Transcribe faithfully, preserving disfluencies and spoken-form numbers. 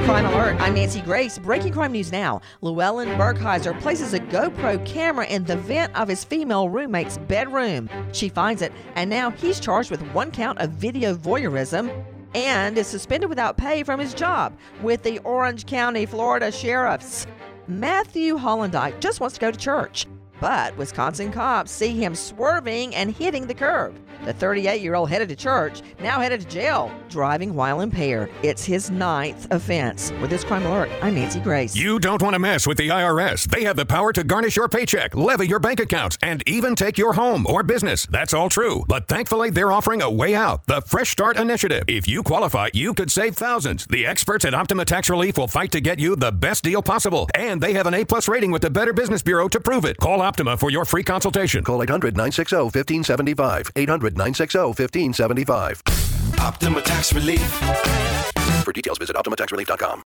Crime Alert, I'm Nancy Grace. Breaking crime news now. Llewellyn Burkheiser places a GoPro camera in the vent of his female roommate's bedroom. She finds it, and now he's charged with one count of video voyeurism and is suspended without pay from his job with the Orange County, Florida Sheriffs. Matthew Hollendyke just wants to go to church, but Wisconsin cops see him swerving and hitting the curb. The thirty-eight-year-old headed to church, now headed to jail, driving while impaired. It's his ninth offense. With this Crime Alert, I'm Nancy Grace. You don't want to mess with the I R S. They have the power to garnish your paycheck, levy your bank accounts, and even take your home or business. That's all true. But thankfully, they're offering a way out, the Fresh Start Initiative. If you qualify, you could save thousands. The experts at Optima Tax Relief will fight to get you the best deal possible. And they have an A-plus rating with the Better Business Bureau to prove it. Call Optima for your free consultation. Call eight hundred nine six zero one five seven five. eight hundred nine six zero one five seven five. Optima Tax Relief. For details, visit Optima Tax Relief dot com.